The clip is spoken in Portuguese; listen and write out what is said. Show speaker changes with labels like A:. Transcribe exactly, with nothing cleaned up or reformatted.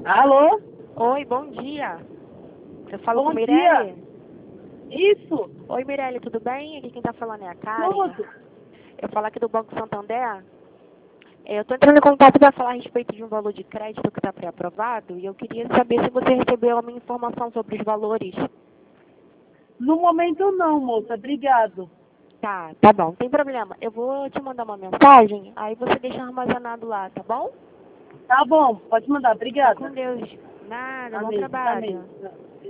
A: Alô?
B: Oi, bom dia. Eu falo
A: Bom
B: com Mirelle?
A: dia. Isso.
B: Oi, Mirelle, tudo bem? Aqui quem tá falando é a Karen.
A: Tudo.
B: Eu falo aqui do Banco Santander. Eu tô entrando em contato para falar a respeito de um valor de crédito que está pré-aprovado e eu queria saber se você recebeu alguma informação sobre os valores.
A: No momento não, moça. Obrigado.
B: Tá, tá bom, não tem problema. Eu vou te mandar uma mensagem, aí você deixa armazenado lá, tá bom?
A: Tá bom. Pode mandar.
B: Fica com
A: Obrigada.
B: Deus. Nada, bom
A: Amém.
B: trabalho.
A: Amém.